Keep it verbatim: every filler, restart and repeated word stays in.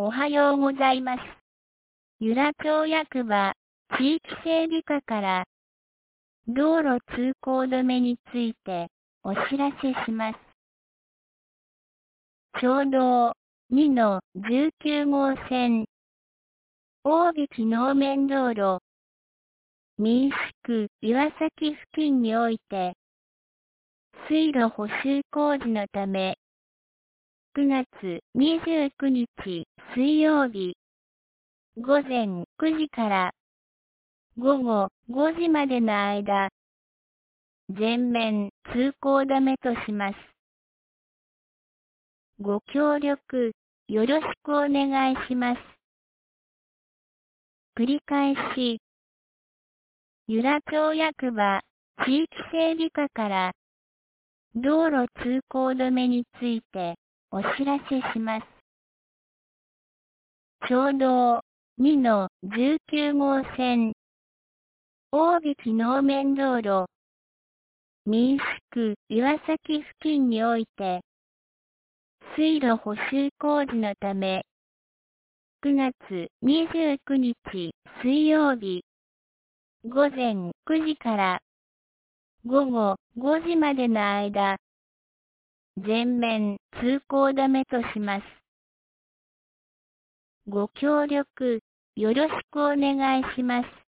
おはようございます。由良町役場地域整備課から道路通行止めについてお知らせします。町道にのじゅうきゅうごう線大引能面道路民宿区岩崎付近において水路補修工事のためくがつにじゅうくにち水曜日ごぜんくじからごごごじまでの間、全面通行止めとします。ご協力よろしくお願いします。繰り返し、由良町役場地域整備課から道路通行止めについてお知らせします。町道にのじゅうきゅうごう線大引能面道路民宿区岩崎付近において水路補修工事のためくがつにじゅうくにち水曜日ごぜんくじからごごごじまでの間全面通行止めとします。ご協力よろしくお願いします。